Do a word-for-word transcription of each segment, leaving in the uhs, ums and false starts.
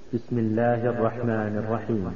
بسم الله الرحمن الرحيم.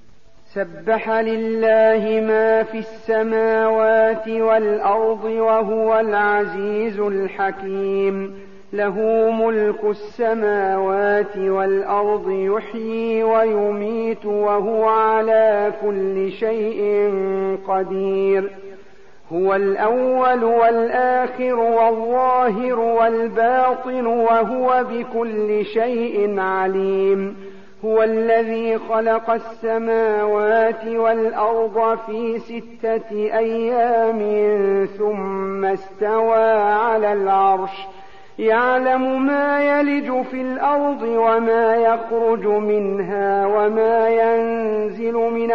سبح لله ما في السماوات والأرض وهو العزيز الحكيم. له ملك السماوات والأرض يحيي ويميت وهو على كل شيء قدير. هو الأول والآخر والظاهر والباطن وهو بكل شيء عليم. هو الذي خلق السماوات والأرض في ستة أيام ثم استوى على العرش يعلم ما يلج في الأرض وما يخرج منها وما ينزل من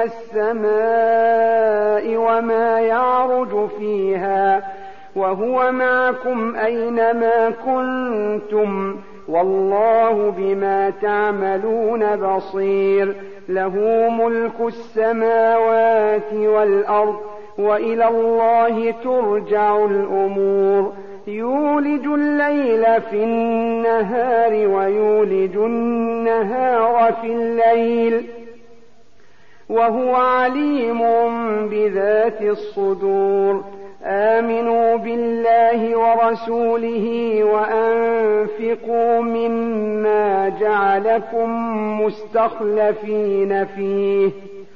السماء وما يعرج فيها وهو معكم أينما كنتم والله بما تعملون بصير. له ملك السماوات والأرض وإلى الله ترجع الأمور. يولج الليل في النهار ويولج النهار في الليل وهو عليم بذات الصدور. آمنوا بالله ورسوله وأنفقوا مما جعلكم مستخلفين فيه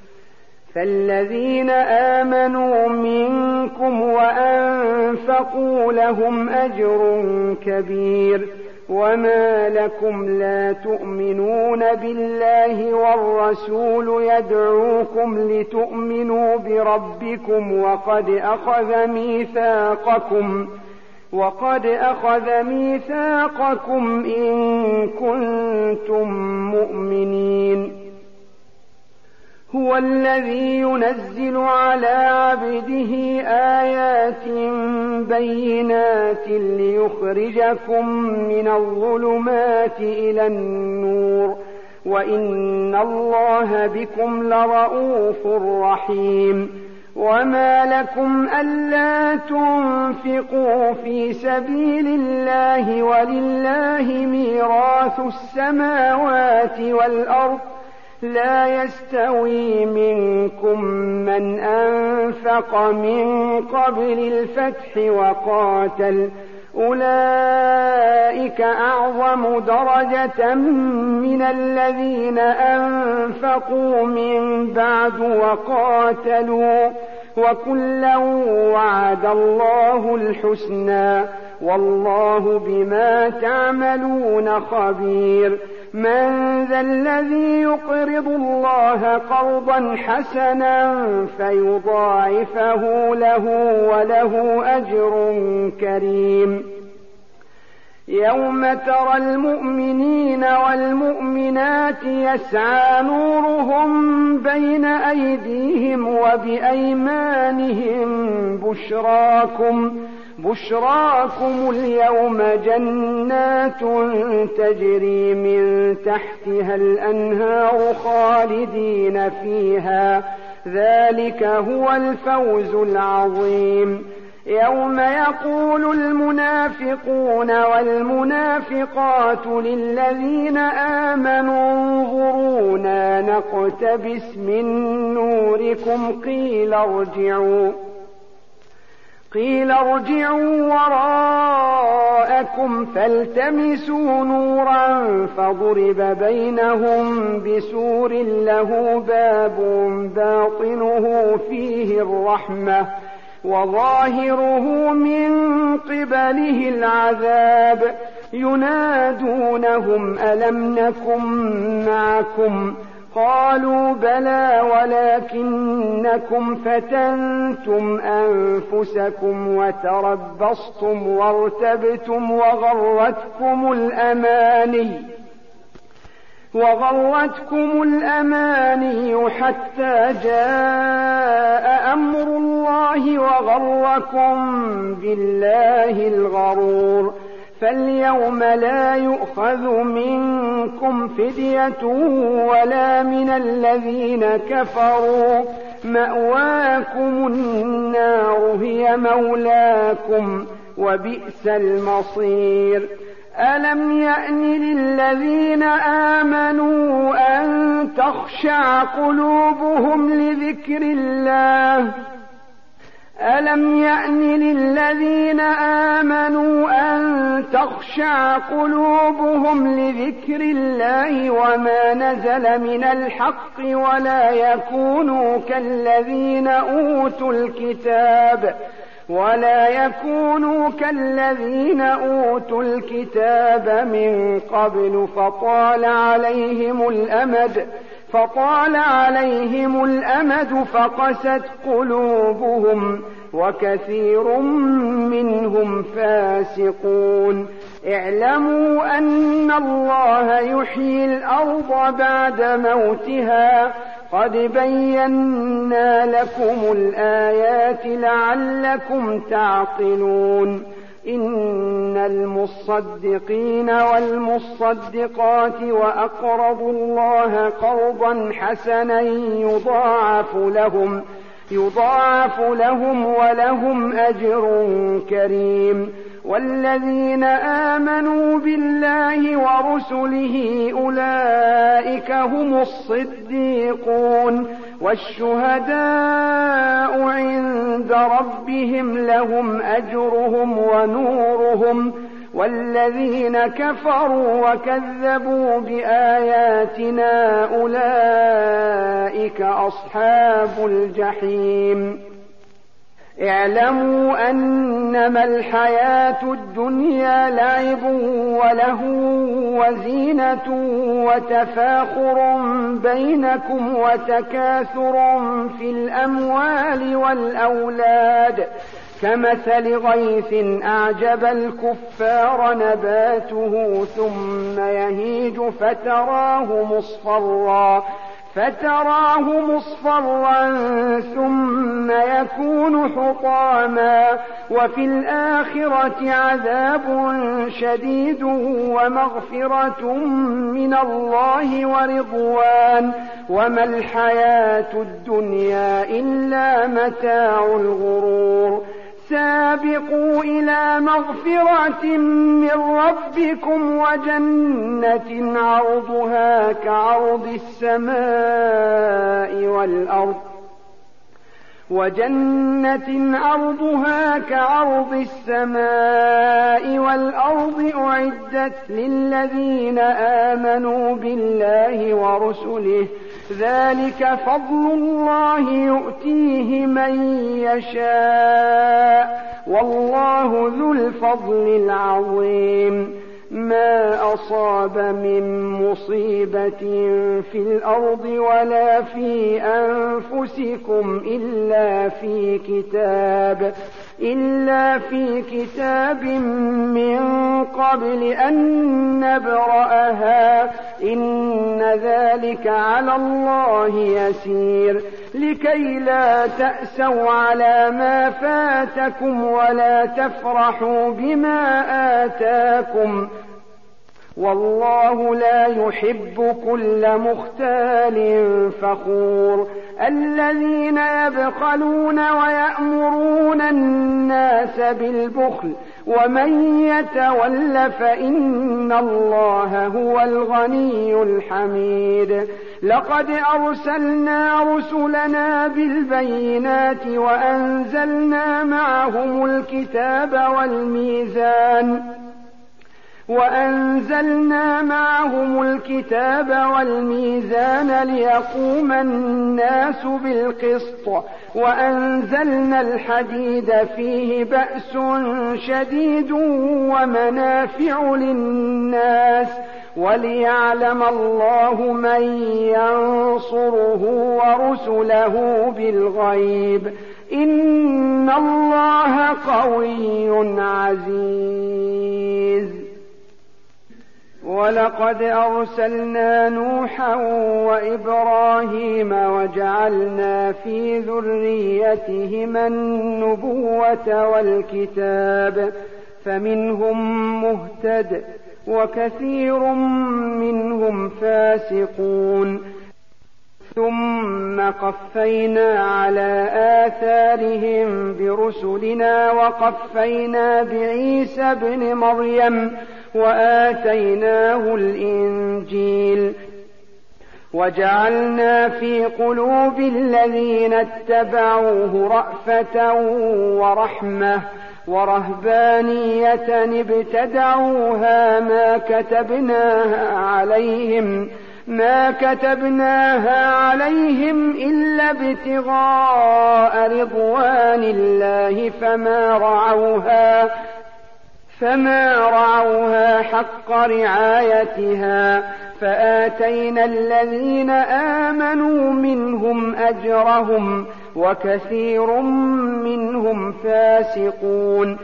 فالذين آمنوا منكم وأنفقوا لهم أجر كبير. وما لكم لا تؤمنون بالله والرسول يدعوكم لتؤمنوا بربكم وقد أخذ ميثاقكم وقد أخذ ميثاقكم إن كنتم مؤمنين. هو الذي ينزل على عبده آيات بينات ليخرجكم من الظلمات إلى النور وإن الله بكم لرءوف رحيم. وما لكم ألا تنفقوا في سبيل الله ولله ميراث السماوات والأرض لا يستوي منكم من أنفق من قبل الفتح وقاتل أولئك أعظم درجة من الذين أنفقوا من بعد وقاتلوا وكلا وعد الله الحسنى والله بما تعملون خبير. من ذا الذي يقرض الله قرضا حسنا فيضاعفه له وله أجر كريم. يوم ترى المؤمنين والمؤمنات يسعى نورهم بين أيديهم وبأيمانهم بشراكم بشراكم اليوم جنات تجري من تحتها الأنهار خالدين فيها ذلك هو الفوز العظيم. يوم يقول المنافقون والمنافقات للذين آمنوا انظرونا نقتبس من نوركم قيل ارجعوا قيل ارجعوا وراءكم فالتمسوا نورا فضرب بينهم بسور له باب باطنه فيه الرحمة وظاهره من قبله العذاب. ينادونهم ألم نكن معكم قالوا بلى ولكنكم فتنتم أنفسكم وتربصتم وارتبتم وغرتكم الأماني وغرتكم الأماني حتى جاء أمر الله وغركم بالله الغرور. فاليوم لا يؤخذ منكم فدية ولا من الذين كفروا مأواكم النار هي مولاكم وبئس المصير. ألم يأن للذين آمنوا تخشع قلوبهم لذكر الله. ألم يأن للذين آمنوا أن تخشع قلوبهم لذكر الله وما نزل من الحق ولا يكونوا كالذين أوتوا الكتاب ولا يكونوا كالذين أوتوا الكتاب من قبل فطال عليهم الأمد فطال عليهم الأمد فقست قلوبهم وكثير منهم فاسقون. اعلموا أن الله يحيي الأرض بعد موتها قد بينا لكم الآيات لعلكم تعقلون. إن المصدقين والمصدقات وأقرضوا الله قرضا حسنا يضاعف لهم يضاعف لهم ولهم أجر كريم. والذين آمنوا بالله ورسله أولئك هم الصديقون والشهداء عند ربهم لهم أجرهم ونورهم. والذين كفروا وكذبوا بآياتنا أولئك أصحاب الجحيم. اعلموا أنما الحياة الدنيا لعب ولهو وزينة وتفاخر بينكم وتكاثر في الأموال والأولاد كمثل غيث أعجب الكفار نباته ثم يهيج فتراه مصفرا فتراه مصفرا ثم يكون حطاما وفي الآخرة عذاب شديد ومغفرة من الله ورضوان وما الحياة الدنيا إلا متاع الغرور. سابقوا إلى مغفرة من ربكم وجنة عرضها كعرض السماء والأرض وجنة عرضها كعرض السماء والأرض أعدت للذين آمنوا بالله ورسله ذلك فضل الله يؤتيه من يشاء والله ذو الفضل العظيم. ما أصاب من مصيبة في الأرض ولا في أنفسكم إلا في كتاب إلا في كتاب من قبل أن نبرأها إن ذلك على الله يسير. لكي لا تأسوا على ما فاتكم ولا تفرحوا بما آتاكم والله لا يحب كل مختال فخور. الذين يبخلون ويأمرون الناس بالبخل ومن يتول فإن الله هو الغني الحميد. لقد أرسلنا رسلنا بالبينات وأنزلنا معهم الكتاب والميزان وأنزلنا معهم الكتاب والميزان ليقوم الناس بالقسط وأنزلنا الحديد فيه بأس شديد ومنافع للناس وليعلم الله من ينصره ورسله بالغيب إن الله قوي عزيز. ولقد أرسلنا نوحا وإبراهيم وجعلنا في ذريتهما النبوة والكتاب فمنهم مهتد وكثير منهم فاسقون. ثم قفينا على آثارهم برسلنا وقفينا بعيسى ابن مريم وآتيناه الإنجيل وجعلنا في قلوب الذين اتبعوه رأفة ورحمة ورهبانية ابتدعوها ما كتبناها عليهم ما كتبناها عليهم إلا ابتغاء رضوان الله فما رعوها فما رعوها حق رعايتها فآتينا الذين آمنوا منهم أجرهم وكثير منهم فاسقون.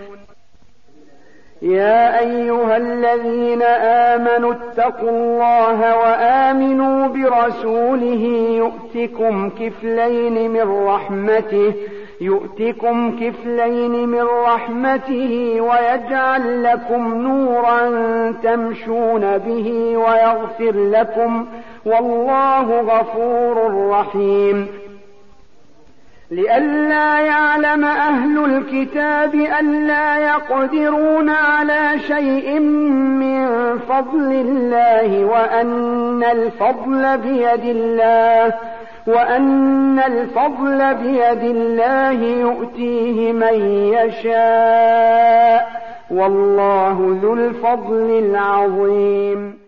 يا أيها الذين آمنوا اتقوا الله وآمنوا برسوله يؤتكم كفلين من رحمته يؤتكم كفلين من رحمته ويجعل لكم نورا تمشون به ويغفر لكم والله غفور رحيم. لئلا يعلم أهل الكتاب ألا يقدرون على شيء من فضل الله وأن الفضل بيد الله وأن الفضل بيد الله يؤتيه من يشاء والله ذو الفضل العظيم.